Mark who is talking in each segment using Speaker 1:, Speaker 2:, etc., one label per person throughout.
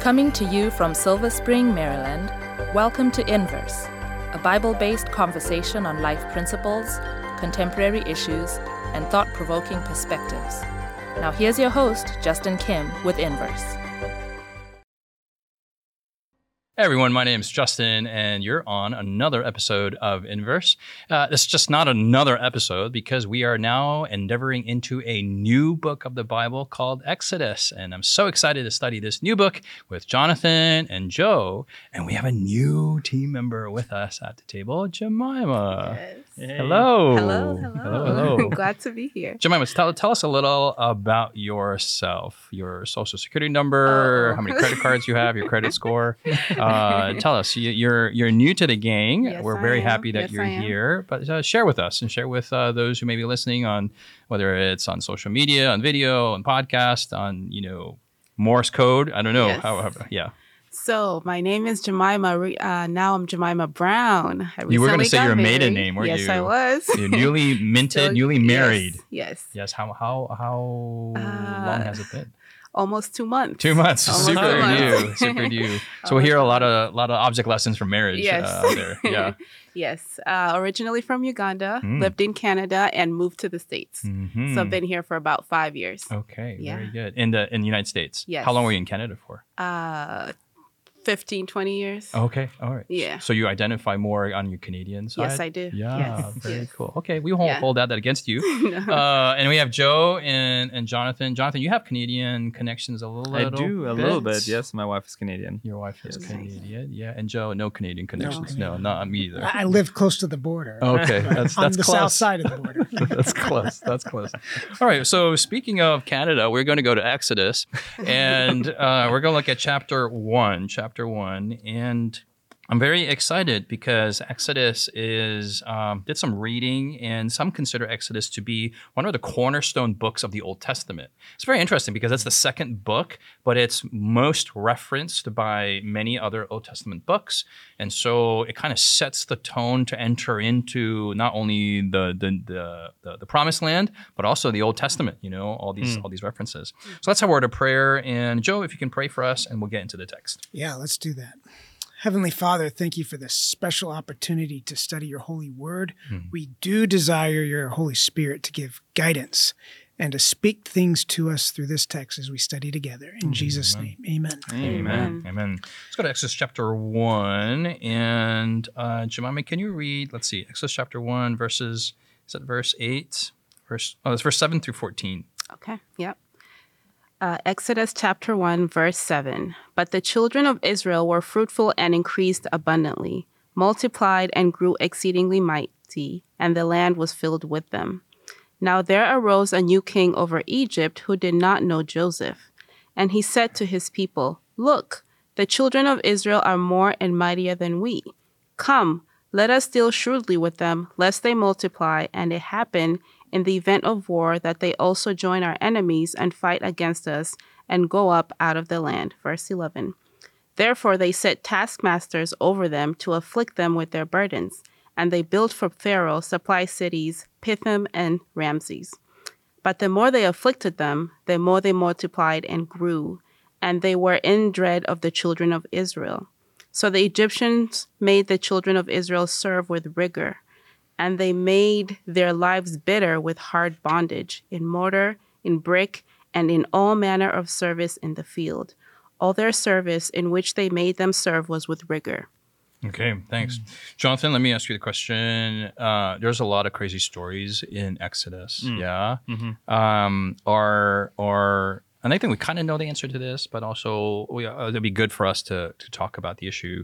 Speaker 1: Coming to you from Silver Spring, Maryland, welcome to Inverse, a Bible-based conversation on life principles, contemporary issues, and thought-provoking perspectives. Now here's your host, Justin Kim, with Inverse.
Speaker 2: Hey everyone, my name is Justin, and you're on another episode of Inverse. This is just not another episode because we are now endeavoring into a new book of the Bible called Exodus, and I'm so excited to study this new book with Jonathan and Joe, and we have a new team member with us at the table, Jemima.
Speaker 3: Yes.
Speaker 2: Hey. Hello.
Speaker 3: Hello. Glad to be here.
Speaker 2: Jemima, tell us a little about yourself, your social security number, how many credit cards you have, your credit score. Tell us, you're new to the gang.
Speaker 3: Yes,
Speaker 2: We're very happy that you're here. But share with us and share with those who may be listening on whether it's on social media, on video, on podcast, on Morse code. I don't know.
Speaker 3: Yes. So my name is Jemima. Now I'm Jemima Brown.
Speaker 2: You were going to say your maiden name, weren't you?
Speaker 3: Yes, I was.
Speaker 2: You're newly minted, newly married.
Speaker 3: Yes.
Speaker 2: How long has it been?
Speaker 3: Almost 2 months.
Speaker 2: 2 months. Super
Speaker 3: months.
Speaker 2: new. So we hear a lot of object lessons from marriage there. Yeah.
Speaker 3: Yes. Originally from Uganda, lived in Canada, and moved to the States.
Speaker 2: Mm-hmm.
Speaker 3: So I've been here for about 5 years.
Speaker 2: Okay. Yeah. Very good. In the United States.
Speaker 3: Yes.
Speaker 2: How long were you in Canada for?
Speaker 3: 15, 20 years.
Speaker 2: Okay. All right.
Speaker 3: Yeah.
Speaker 2: So you identify more on your Canadian side?
Speaker 3: Yes, I do.
Speaker 2: Yeah.
Speaker 3: Yes.
Speaker 2: Very cool. Okay. We won't hold that against you.
Speaker 3: No.
Speaker 2: And we have Joe and Jonathan. Jonathan, you have Canadian connections a little bit.
Speaker 4: I do, a little bit. Yes, my wife is Canadian.
Speaker 2: Your wife is
Speaker 3: Yes.
Speaker 2: Canadian. Yeah. And Joe, no Canadian connections. No, not me either.
Speaker 5: I live close to the border.
Speaker 2: Okay. That's
Speaker 5: on the
Speaker 2: close.
Speaker 5: south side of the border.
Speaker 2: That's close. All right. So speaking of Canada, we're going to go to Exodus, and we're going to look at chapter 1. And I'm very excited because Exodus did some reading, and some consider Exodus to be one of the cornerstone books of the Old Testament. It's very interesting because it's the second book, but it's most referenced by many other Old Testament books. And so it kind of sets the tone to enter into not only the Promised Land, but also the Old Testament, all these references. So let's have a word of prayer. And Joe, if you can pray for us, and we'll get into the text.
Speaker 5: Yeah, let's do that. Heavenly Father, thank you for this special opportunity to study your holy word. Mm-hmm. We do desire your Holy Spirit to give guidance and to speak things to us through this text as we study together. In Jesus' name, amen.
Speaker 2: Amen. Let's go to Exodus chapter 1. And Jemima, can you read, Exodus chapter 1, verses, is that verse 8? It's verse 7 through 14.
Speaker 3: Okay, yep. Exodus chapter 1, verse 7. But the children of Israel were fruitful and increased abundantly, multiplied and grew exceedingly mighty, and the land was filled with them. Now there arose a new king over Egypt who did not know Joseph. And he said to his people, Look, the children of Israel are more and mightier than we. Come, let us deal shrewdly with them, lest they multiply, and it happen in the event of war that they also join our enemies and fight against us and go up out of the land. Verse 11. Therefore they set taskmasters over them to afflict them with their burdens. And they built for Pharaoh supply cities, Pithom and Ramses. But the more they afflicted them, the more they multiplied and grew, and they were in dread of the children of Israel. So the Egyptians made the children of Israel serve with rigor, and they made their lives bitter with hard bondage, in mortar, in brick, and in all manner of service in the field. All their service in which they made them serve was with rigor.
Speaker 2: Okay, thanks. Jonathan, let me ask you the question. There's a lot of crazy stories in Exodus, yeah? Mm-hmm. And I think we kind of know the answer to this, but also it'd be good for us to talk about the issue.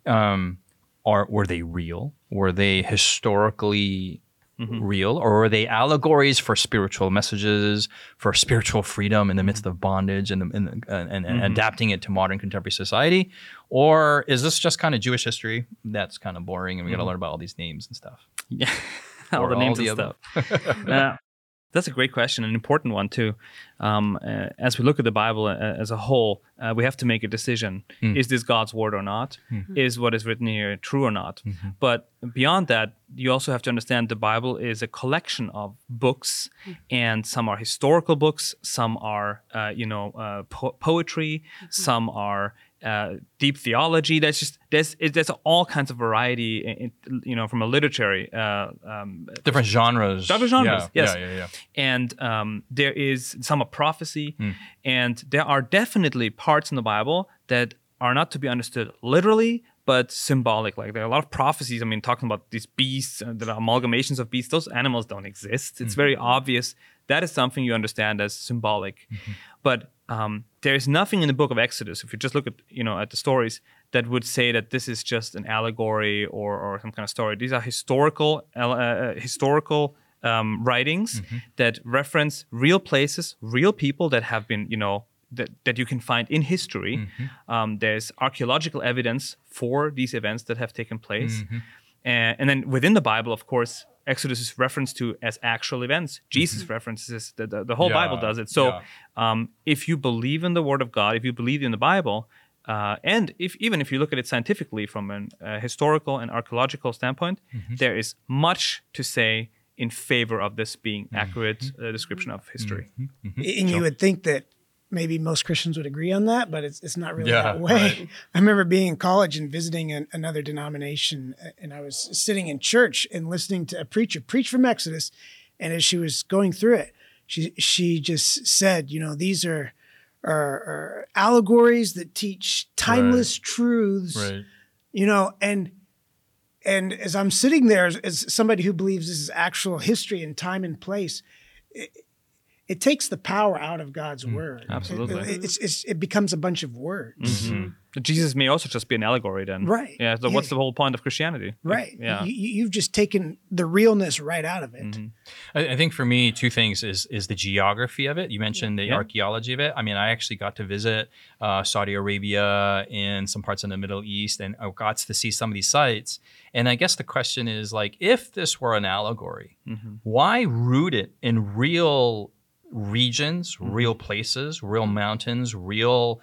Speaker 2: Were they real? Were they historically real? Or were they allegories for spiritual messages, for spiritual freedom in the midst of bondage and adapting it to modern contemporary society? Or is this just kind of Jewish history that's kind of boring and we got to learn about all these names and stuff?
Speaker 4: Yeah, all the names and stuff. That's a great question, an important one too. As we look at the Bible as a whole, we have to make a decision. Is this God's word or not? Is what is written here true or not? But beyond that, you also have to understand the Bible is a collection of books, and some are historical books, some are poetry, some are deep theology. There's all kinds of variety, from a literary
Speaker 2: different genres.
Speaker 4: Yes.
Speaker 2: Yeah.
Speaker 4: And there is some of prophecy, and there are definitely parts in the Bible that are not to be understood literally, but symbolic. Like there are a lot of prophecies. I mean, talking about these beasts, that are amalgamations of beasts. Those animals don't exist. It's very obvious. That is something you understand as symbolic. But there is nothing in the book of Exodus, if you just look at at the stories, that would say that this is just an allegory or some kind of story. These are historical writings that reference real places, real people that have been that you can find in history. There's archaeological evidence for these events that have taken place. And then within the Bible, of course, Exodus is referenced to as actual events. Jesus references the whole Bible does it. So if you believe in the Word of God, if you believe in the Bible, and even if you look at it scientifically from a historical and archaeological standpoint, there is much to say in favor of this being accurate description of history.
Speaker 5: And you would think that maybe most Christians would agree on that, but it's not really that way.
Speaker 2: Right.
Speaker 5: I remember being in college and visiting another denomination, and I was sitting in church and listening to a preacher preach from Exodus, and as she was going through it, she just said, these are allegories that teach timeless truths, and as I'm sitting there as somebody who believes this is actual history and time and place, it takes the power out of God's word.
Speaker 4: Absolutely.
Speaker 5: It becomes a bunch of words.
Speaker 4: Jesus may also just be an allegory then.
Speaker 5: Right.
Speaker 4: Yeah. So what's the whole point of Christianity?
Speaker 5: Right.
Speaker 4: Yeah.
Speaker 5: You've just taken the realness right out of it.
Speaker 2: I think for me, two things is the geography of it. You mentioned the archaeology of it. I mean, I actually got to visit Saudi Arabia and some parts in the Middle East, and I got to see some of these sites. And I guess the question is, like, if this were an allegory, why root it in real regions, real places, real mountains, real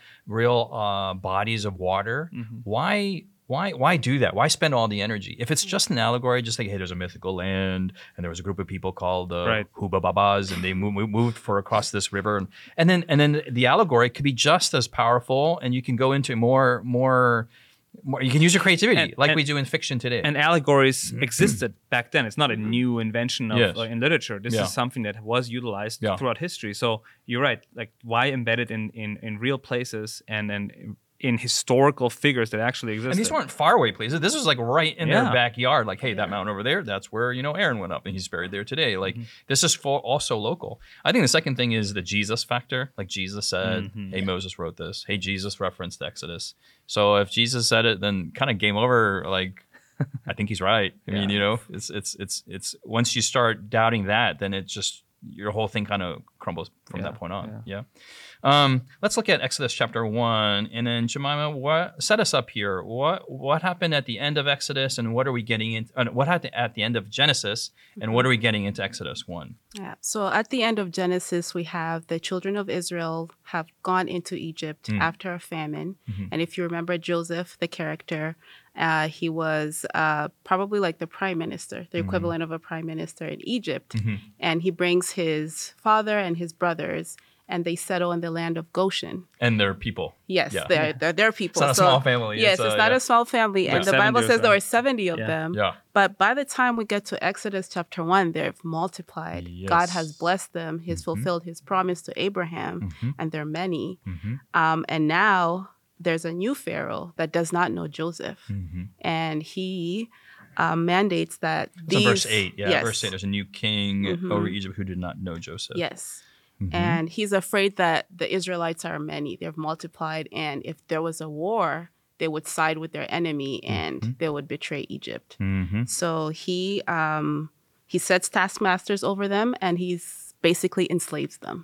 Speaker 2: bodies of water? Why do that? Why spend all the energy? If it's just an allegory, just like, hey, there's a mythical land, and there was a group of people called the Huba Babas, and they moved across this river, and then the allegory could be just as powerful, and you can go into more. You can use your creativity like we do in fiction today.
Speaker 4: And allegories existed back then. It's not a new invention of in literature. This is something that was utilized throughout history. So you're right. Like, why embed it in real places and in historical figures that actually existed?
Speaker 2: And these weren't faraway places. This was like right in their backyard. Like, hey, that mountain over there, that's where Aaron went up, and he's buried there today. Like, this is also local. I think the second thing is the Jesus factor. Like, Jesus said, hey, Moses wrote this. Hey, Jesus referenced Exodus. So if Jesus said it, then kind of game over. Like, I think he's right. I mean, it's once you start doubting that, then it just, your whole thing kind of crumbles from that point on. Let's look at Exodus chapter 1, and then Jemima, set us up here. What happened at the end of Exodus, and what are we getting into? What happened at the end of Genesis, and what are we getting into Exodus 1?
Speaker 3: Yeah. So at the end of Genesis, we have the children of Israel have gone into Egypt after a famine, and if you remember Joseph, the character, he was probably like the prime minister, the equivalent of a prime minister in Egypt, and he brings his father and his brothers, and they settle in the land of Goshen.
Speaker 2: And they're people.
Speaker 3: Yes, they're people.
Speaker 2: It's not a small family.
Speaker 3: Yes, it's not a small family. And the Bible says there were 70 of them.
Speaker 2: Yeah.
Speaker 3: But by the time we get to Exodus chapter 1, they've multiplied.
Speaker 2: Yes.
Speaker 3: God has blessed them. He's fulfilled his promise to Abraham, and they're many. And now there's a new Pharaoh that does not know Joseph. And he mandates that these...
Speaker 2: So verse 8, verse 8, there's a new king over Egypt who did not know Joseph.
Speaker 3: Yes. And he's afraid that the Israelites are many. They've multiplied. And if there was a war, they would side with their enemy and they would betray Egypt. So he sets taskmasters over them, and he's basically enslaves them.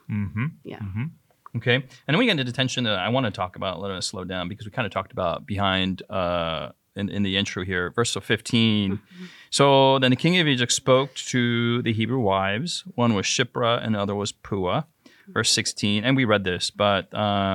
Speaker 2: Okay. And then we get into detention that I want to talk about. Let us slow down because we kind of talked about behind in the intro here. Verse 15. So then the king of Egypt spoke to the Hebrew wives. One was Shiphrah and the other was Puah. Verse 16. And we read this, but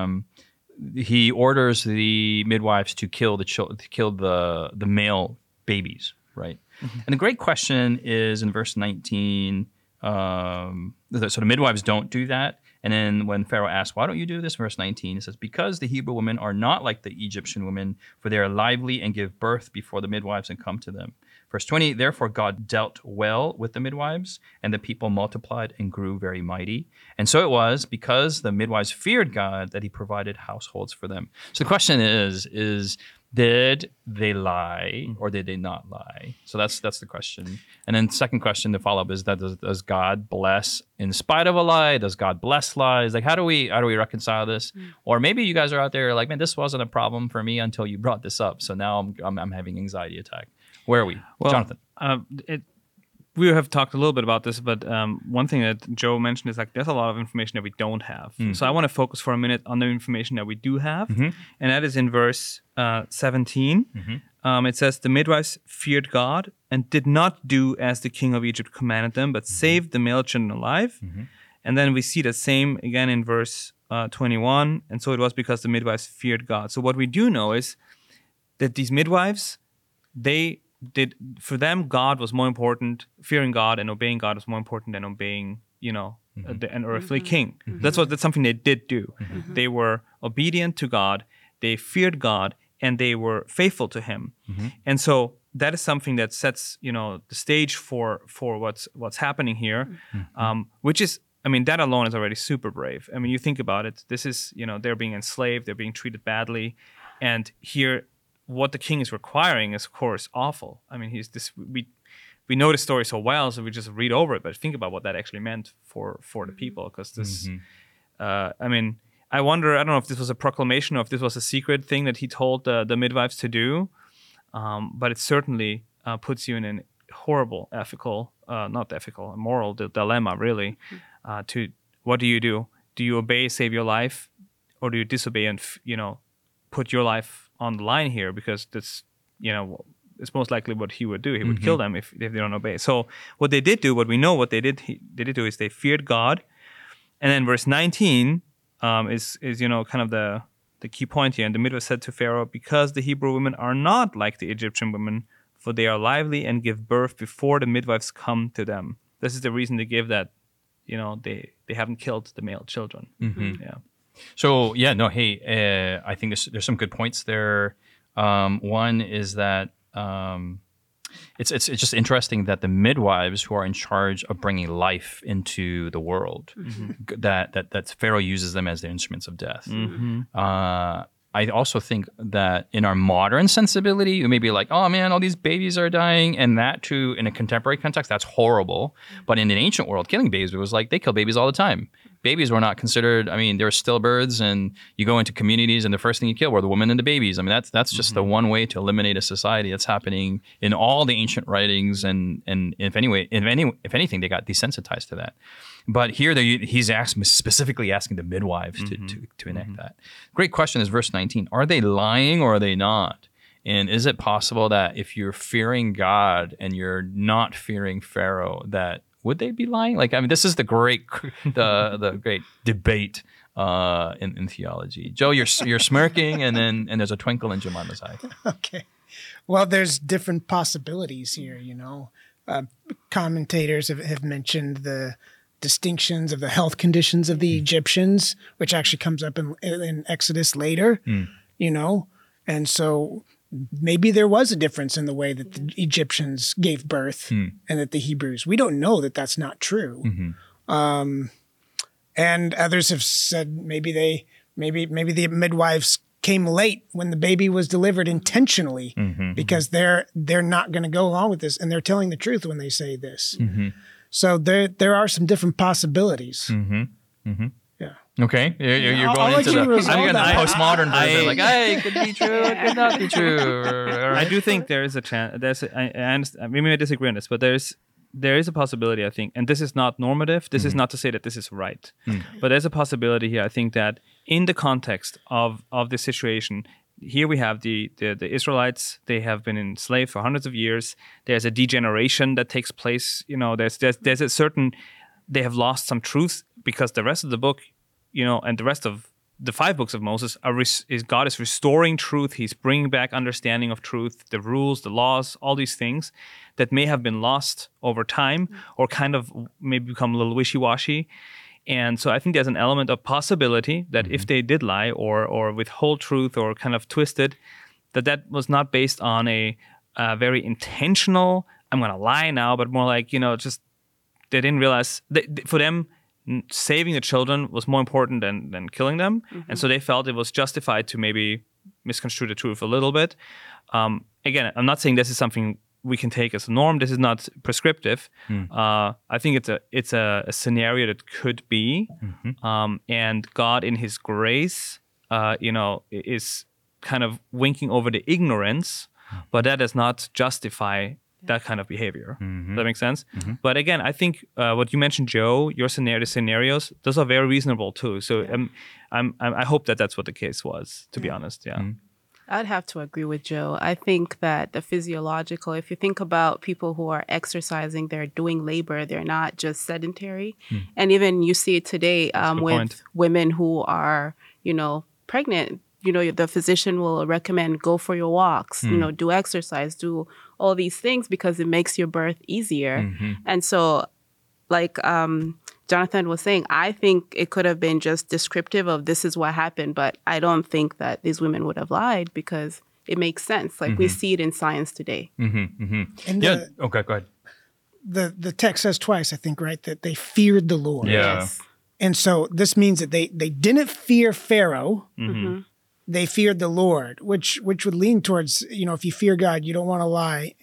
Speaker 2: he orders the midwives to kill the male babies, right? And the great question is in verse 19. So the midwives don't do that. And then when Pharaoh asked, why don't you do this? Verse 19, it says, because the Hebrew women are not like the Egyptian women, for they are lively and give birth before the midwives and come to them. Verse 20, therefore God dealt well with the midwives, and the people multiplied and grew very mighty. And so it was, because the midwives feared God, that he provided households for them. So the question is did they lie or did they not lie? So that's the question. And then second question to follow up is that does God bless in spite of a lie? Does God bless lies? Like how do we reconcile this? Or maybe you guys are out there like, man, this wasn't a problem for me until you brought this up. So now I'm having anxiety attack. Where are we? Well, Jonathan.
Speaker 4: We have talked a little bit about this, but one thing that Joe mentioned is like there's a lot of information that we don't have. So I want to focus for a minute on the information that we do have, and that is in verse 17. It says, the midwives feared God and did not do as the king of Egypt commanded them, but saved the male children alive. And then we see the same again in verse 21. And so it was because the midwives feared God. So what we do know is that these midwives, for them, God was more important. Fearing God and obeying God was more important than obeying, an earthly king. That's something they did do. They were obedient to God. They feared God, and they were faithful to Him. And so that is something that sets, the stage for what's happening here, which is, that alone is already super brave. You think about it. This is, they're being enslaved. They're being treated badly, and here, what the king is requiring is, of course, awful. We know the story so well, so we just read over it. But think about what that actually meant for the people, because this. I wonder. I don't know if this was a proclamation or if this was a secret thing that he told the midwives to do. But it certainly puts you in a horrible moral dilemma, really. To what do? Do you obey, save your life, or do you disobey and put your life on the line here, because that's, it's most likely what he would do. He would kill them if they don't obey. So what they did do, what we know what they did do is they feared God. And then verse 19 is kind of the key point here. And the midwife said to Pharaoh, because the Hebrew women are not like the Egyptian women, for they are lively and give birth before the midwives come to them. This is the reason they give that, they haven't killed the male children. Yeah.
Speaker 2: So I think there's some good points there. One is that it's just interesting that the midwives who are in charge of bringing life into the world, that Pharaoh uses them as the instruments of death. I also think that in our modern sensibility, you may be like, oh man, all these babies are dying. And that too, in a contemporary context, that's horrible. But in an ancient world, killing babies was like, they kill babies all the time. Babies were not considered, they were stillbirths, and you go into communities and the first thing you kill were the women and the babies. That's just the one way to eliminate a society. That's happening in all the ancient writings. And if anything, they got desensitized to that. But here he's specifically asking the midwives to enact that. Great question is verse 19. Are they lying or are they not? And is it possible that if you're fearing God and you're not fearing Pharaoh, that would they be lying? This is the great great debate in theology. Joe, you're smirking, and there's a twinkle in Jemima's eye.
Speaker 5: Okay. Well, there's different possibilities here. Commentators have mentioned the distinctions of the health conditions of the Egyptians, which actually comes up in Exodus later. And so maybe there was a difference in the way that the Egyptians gave birth and that the Hebrews. We don't know that that's not true. And others have said maybe the midwives came late when the baby was delivered intentionally because they're not going to go along with this, and they're telling the truth when they say this. So there are some different possibilities. Yeah.
Speaker 2: Okay, you're going into the postmodern version. Like, hey, it could be true, it could not be true.
Speaker 4: I do think there is a chance. I understand. We may disagree on this, but there is a possibility, I think, and this is not normative. This is not to say that this is right, but there's a possibility here. I think that in the context of this situation, here we have the Israelites. They have been enslaved for hundreds of years. There's a degeneration that takes place. There's a certain, they have lost some truths because the rest of the book, and the rest of the 5 books of Moses is God is restoring truth. He's bringing back understanding of truth, the rules, the laws, all these things that may have been lost over time or kind of maybe become a little wishy-washy. And so I think there's an element of possibility that if they did lie or withhold truth or kind of twist it, that was not based on a very intentional, I'm going to lie now, but more like, just they didn't realize, for them, saving the children was more important than killing them. And so they felt it was justified to maybe misconstrue the truth a little bit. Again, I'm not saying this is something we can take as a norm. This is not prescriptive. I think it's a scenario that could be, and God in His grace, is kind of winking over the ignorance, but that does not justify that kind of behavior. Does that make sense? But again, I think what you mentioned, Joe, the scenarios, those are very reasonable too. So I hope that's what the case was, to be honest. Yeah.
Speaker 3: I'd have to agree with Joe. I think that the physiological, if you think about people who are exercising, they're doing labor, they're not just sedentary. And even you see it today with women who are, pregnant. The physician will recommend go for your walks, do exercise, do all these things because it makes your birth easier. And so, like Jonathan was saying, I think it could have been just descriptive of this is what happened, but I don't think that these women would have lied because it makes sense. Like we see it in science today.
Speaker 5: And
Speaker 2: okay, go ahead.
Speaker 5: The text says twice, I think, right, that they feared the Lord.
Speaker 2: Yeah.
Speaker 3: Yes.
Speaker 5: And so this means that they didn't fear Pharaoh. They feared the Lord, which would lean towards, if you fear God, you don't want to lie.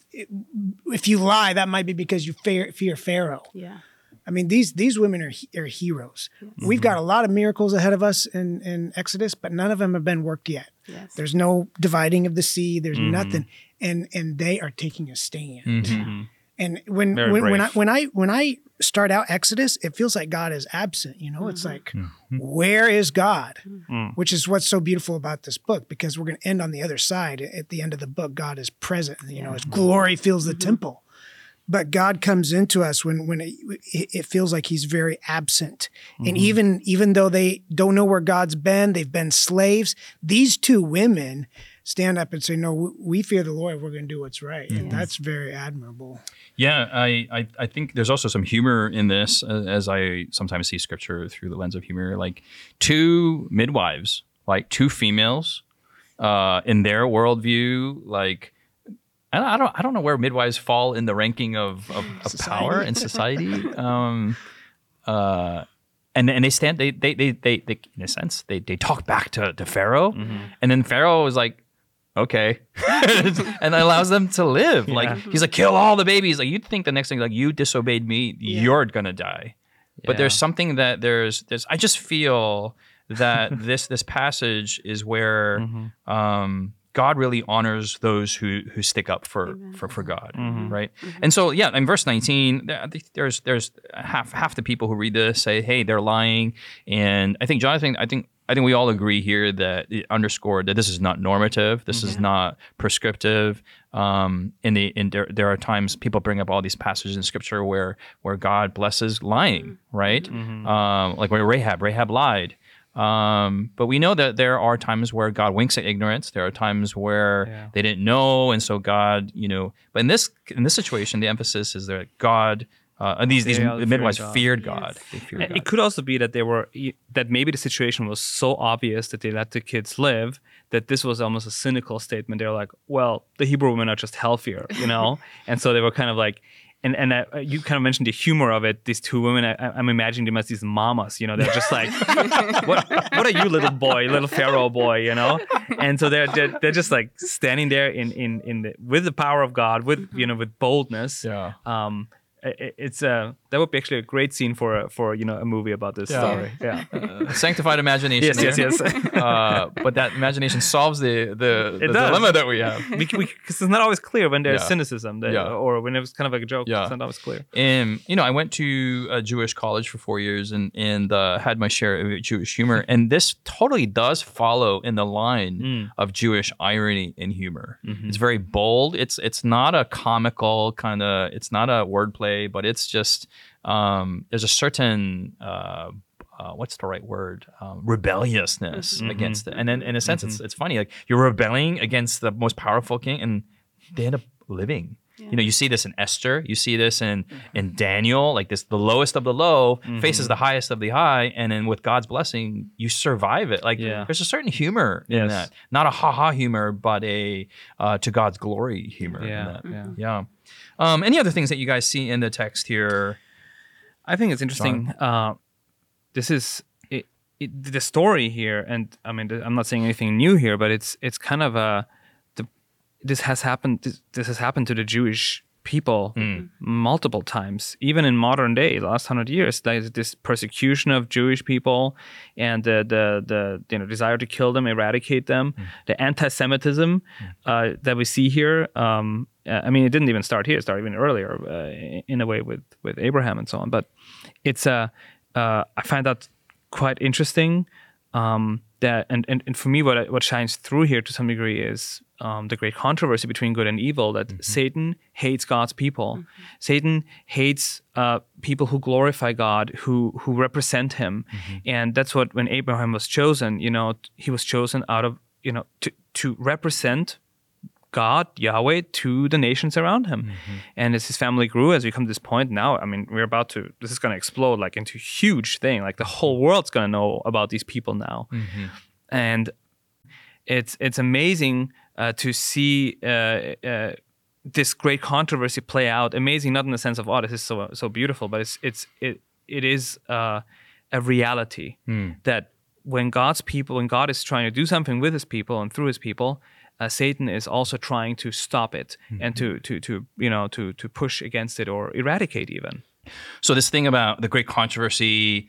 Speaker 5: If you lie, that might be because you fear Pharaoh.
Speaker 3: Yeah.
Speaker 5: I mean, these women are heroes. Yes. We've got a lot of miracles ahead of us in Exodus, but none of them have been worked yet.
Speaker 3: Yes.
Speaker 5: There's no dividing of the sea. There's nothing, and they are taking a stand. And when I start out Exodus, it feels like God is absent. It's like, where is God? Which is what's so beautiful about this book, because we're going to end on the other side. At the end of the book, God is present. His glory fills the temple. But God comes into us when it feels like He's very absent. And even though they don't know where God's been, they've been slaves, these two women stand up and say, no, we fear the Lord. We're going to do what's right. And that's very admirable.
Speaker 2: Yeah, I think there's also some humor in this, as I sometimes see scripture through the lens of humor. Like two midwives, like two females, in their worldview, like I don't know where midwives fall in the ranking of power in society. And they stand, they in a sense they talk back to Pharaoh, and then Pharaoh is like, okay, and allows them to live. Yeah. Like he's like, kill all the babies. Like you'd think the next thing, like you disobeyed me, you're gonna die. But there's something that there's. I just feel that this passage is where God really honors those who stick up for God, right? And so, in verse 19, there's half the people who read this say, "Hey, they're lying." And I think Jonathan, I think we all agree here that it underscored that this is not normative. This is not prescriptive. There are times people bring up all these passages in Scripture where God blesses lying, right? Like where Rahab lied. But we know that there are times where God winks at ignorance. There are times where they didn't know, and so God, but in this situation, the emphasis is that God, these midwives feared God. They feared God.
Speaker 4: It could also be that that maybe the situation was so obvious that they let the kids live that this was almost a cynical statement. They're like, well, the Hebrew women are just healthier, and so they were kind of like. And you kind of mentioned the humor of it. These two women, I'm imagining them as these mamas, they're just like, what are you, little boy, little Pharaoh boy, And so they're just like standing there with the power of God, with boldness. Yeah. That would be actually a great scene for a movie about this story. Yeah.
Speaker 2: Sanctified imagination.
Speaker 4: Yes.
Speaker 2: But that imagination solves the dilemma that we have.
Speaker 4: Because it's not always clear when there's cynicism or when it was kind of like a joke. It's not always clear.
Speaker 2: I went to a Jewish college for 4 years and had my share of Jewish humor. And this totally does follow in the line of Jewish irony and humor. It's very bold. It's not a comical kind of, it's not a wordplay, but it's just there's a certain what's the right word, rebelliousness against it. And then in a sense it's funny, like you're rebelling against the most powerful king, and they end up living. You know, you see this in Esther, you see this in Daniel, like this, the lowest of the low faces the highest of the high, and then with God's blessing, you survive it. Like there's a certain humor in that, not a ha-ha humor, but a to God's glory humor. Yeah. Any other things that you guys see in the text here?
Speaker 4: I think it's interesting. This is the story here, and I mean, I'm not saying anything new here, but it's kind of this has happened to the Jewish people multiple times, even in modern day, last 100 years. There's this persecution of Jewish people, and the desire to kill them, eradicate them, the anti-Semitism that we see here. I mean, it didn't even start here; it started even earlier, in a way with Abraham and so on. But it's I find that quite interesting. That and for me, what shines through here to some degree is the great controversy between good and evil. That Satan hates God's people. Satan hates people who glorify God, who represent Him, and that's what when Abraham was chosen. He was chosen out of to represent God, Yahweh, to the nations around him. And as his family grew, as we come to this point now, I mean, this is going to explode like into a huge thing. Like the whole world's going to know about these people now. And it's amazing to see this great controversy play out. Amazing, not in the sense of, this is so beautiful, but it is a reality that when God is trying to do something with his people and through his people, Satan is also trying to stop it and to push against it or eradicate even.
Speaker 2: So this thing about the great controversy,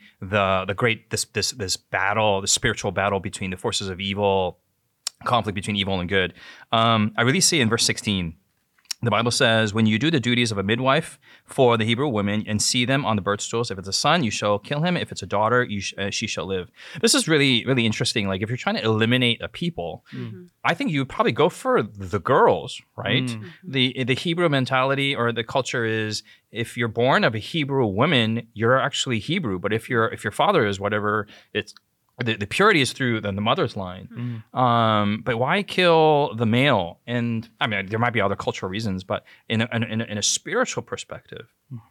Speaker 2: this battle, the spiritual battle between the forces of evil, conflict between evil and good. I really see in verse 16. The Bible says, when you do the duties of a midwife for the Hebrew women and see them on the birth stools, if it's a son, you shall kill him. If it's a daughter, she shall live. This is really, really interesting. Like if you're trying to eliminate a people, I think you would probably go for the girls, right? The Hebrew mentality or the culture is if you're born of a Hebrew woman, you're actually Hebrew. But if your father is whatever, it's the purity is through the mother's line. But why kill the male? And I mean, there might be other cultural reasons, but in a spiritual perspective,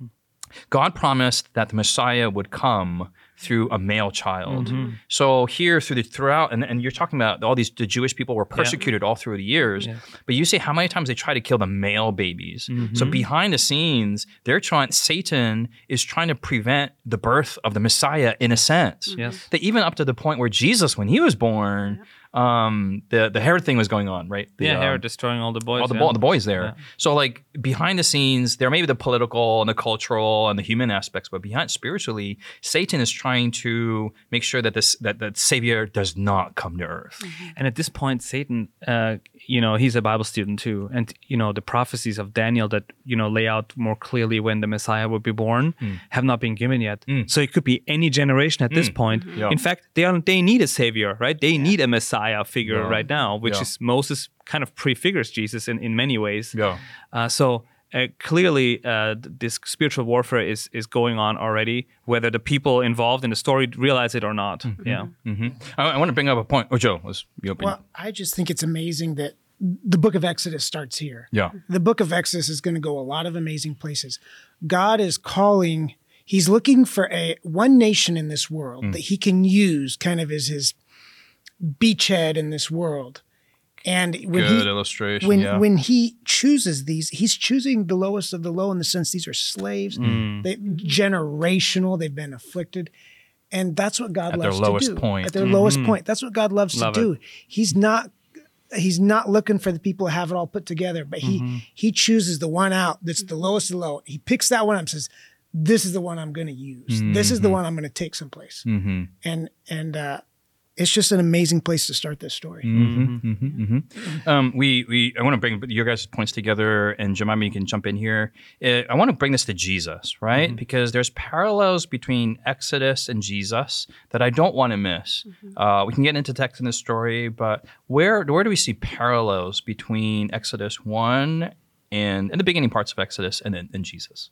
Speaker 2: God promised that the Messiah would come through a male child. So here throughout, and you're talking about all the Jewish people were persecuted all through the years, but you see how many times they try to kill the male babies. So behind the scenes, Satan is trying to prevent the birth of the Messiah in a sense. That even up to the point where Jesus, when he was born, the Herod thing was going on, right?
Speaker 4: Herod destroying all the boys.
Speaker 2: All the boys there. So like behind the scenes, there may be the political and the cultural and the human aspects, but behind spiritually, Satan is trying to make sure that that Savior does not come to earth.
Speaker 4: And at this point, Satan, he's a Bible student too, and the prophecies of Daniel that lay out more clearly when the Messiah would be born have not been given yet. So it could be any generation at this point. In fact, they need a Savior, right? They need a Messiah figure right now, which is Moses kind of prefigures Jesus in many ways. So clearly, this spiritual warfare is going on already, whether the people involved in the story realize it or not.
Speaker 2: I want to bring up a point. Oh, Joe, let's be open.
Speaker 5: Well, I just think it's amazing that the book of Exodus starts here. The book of Exodus is going to go a lot of amazing places. God is calling, he's looking for one nation in this world that he can use kind of as his beachhead in this world. And when when he chooses these, he's choosing the lowest of the low in the sense these are slaves, generational, they've been afflicted. And that's what God loves to do. At their lowest point. That's what God loves to do. He's not looking for the people who have it all put together, but he chooses the one out that's the lowest of the low. He picks that one up and says, this is the one I'm going to use. This is the one I'm going to take someplace. And it's just an amazing place to start this story.
Speaker 2: I want to bring your guys' points together, and Jemima, you can jump in here. I want to bring this to Jesus, right? Because there's parallels between Exodus and Jesus that I don't want to miss. We can get into text in this story, but where do we see parallels between Exodus 1 and the beginning parts of Exodus and Jesus?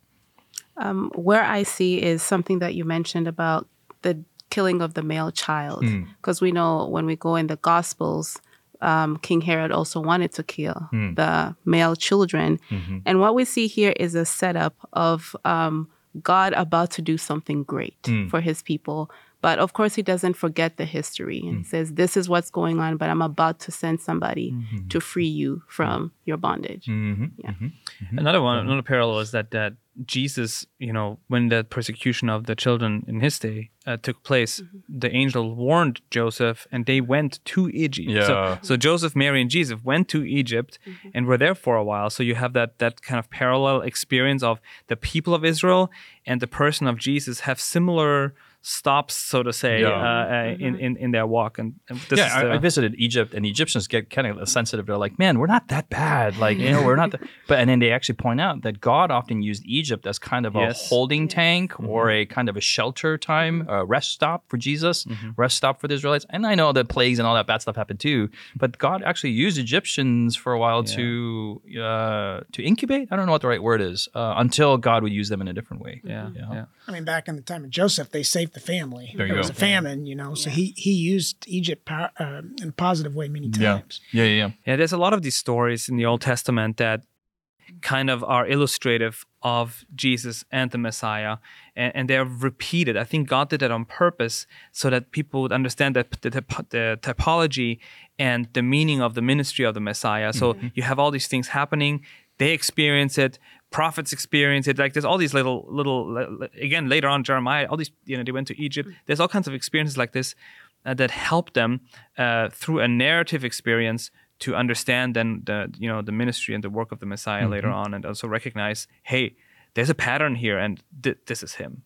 Speaker 3: Where I see is something that you mentioned about the killing of the male child, because we know when we go in the Gospels, King Herod also wanted to kill the male children. And what we see here is a setup of God about to do something great for his people. But of course, he doesn't forget the history. And he says, this is what's going on, but I'm about to send somebody to free you from your bondage. Yeah.
Speaker 4: Another parallel is that Jesus, when the persecution of the children in his day took place, the angel warned Joseph and they went to Egypt.
Speaker 2: Yeah.
Speaker 4: So Joseph, Mary, and Jesus went to Egypt and were there for a while. So you have that kind of parallel experience of the people of Israel and the person of Jesus have similar stops, so to say, in their walk. And this is
Speaker 2: I visited Egypt, and Egyptians get kind of sensitive. They're like, man, we're not that bad. Like, we're not that. And then they actually point out that God often used Egypt as kind of a holding tank or a kind of a shelter time, a rest stop for Jesus, rest stop for the Israelites. And I know that plagues and all that bad stuff happened too, but God actually used Egyptians for a while to incubate. I don't know what the right word is, until God would use them in a different way.
Speaker 4: Yeah.
Speaker 5: I mean, back in the time of Joseph, they saved the family.
Speaker 2: There you
Speaker 5: was
Speaker 2: go.
Speaker 5: a famine, so he used Egypt in a positive way many times.
Speaker 2: Yeah.
Speaker 4: There's a lot of these stories in the Old Testament that kind of are illustrative of Jesus and the Messiah, and they're repeated. I think God did that on purpose so that people would understand that the typology and the meaning of the ministry of the Messiah. So you have all these things happening. They experience it. Prophets experience it. Like there's all these little again later on Jeremiah. All these they went to Egypt. There's all kinds of experiences like this that help them through a narrative experience to understand then the ministry and the work of the Messiah later on, and also recognize, hey, there's a pattern here, and this is him.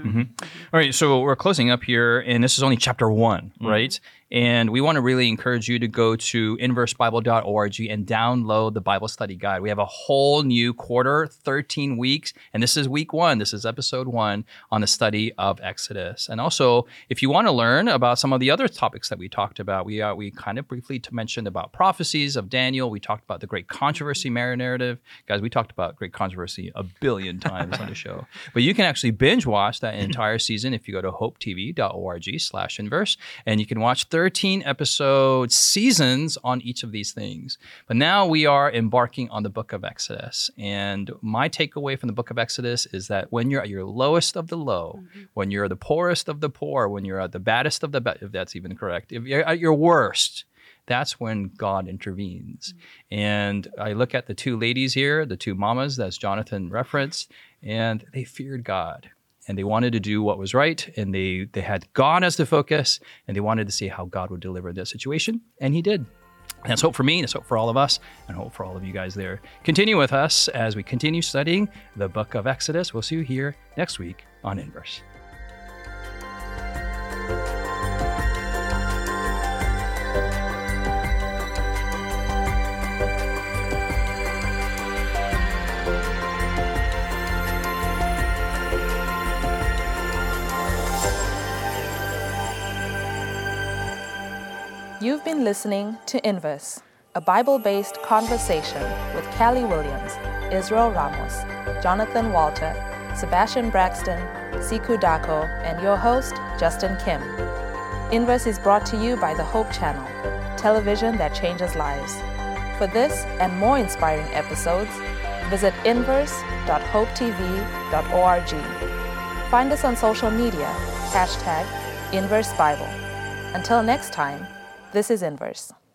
Speaker 2: All right, so we're closing up here, and this is only chapter 1, right? And we want to really encourage you to go to inversebible.org and download the Bible study guide. We have a whole new quarter, 13 weeks, and this is week 1. This is episode 1 on the study of Exodus. And also, if you want to learn about some of the other topics that we talked about, we kind of briefly mentioned about prophecies of Daniel. We talked about the Great Controversy narrative. Guys, we talked about Great Controversy a billion times on the show. But you can actually binge watch that entire season if you go to hopetv.org/inverse, and you can watch 13 episode seasons on each of these things. But now we are embarking on the book of Exodus. And my takeaway from the book of Exodus is that when you're at your lowest of the low, when you're the poorest of the poor, when you're at the baddest of the bad, if that's even correct, if you're at your worst, that's when God intervenes. And I look at the two ladies here, the two mamas, that's Jonathan referenced, and they feared God. And they wanted to do what was right, and they had God as the focus, and they wanted to see how God would deliver this situation, and he did. And that's hope for me, and it's hope for all of us, and hope for all of you guys there. Continue with us as we continue studying the book of Exodus. We'll see you here next week on Inverse.
Speaker 1: You've been listening to Inverse, a Bible-based conversation with Callie Williams, Israel Ramos, Jonathan Walter, Sebastian Braxton, Siku Dako, and your host, Justin Kim. Inverse is brought to you by the Hope Channel, television that changes lives. For this and more inspiring episodes, visit inverse.hopetv.org. Find us on social media, #InverseBible. Until next time, this is Inverse.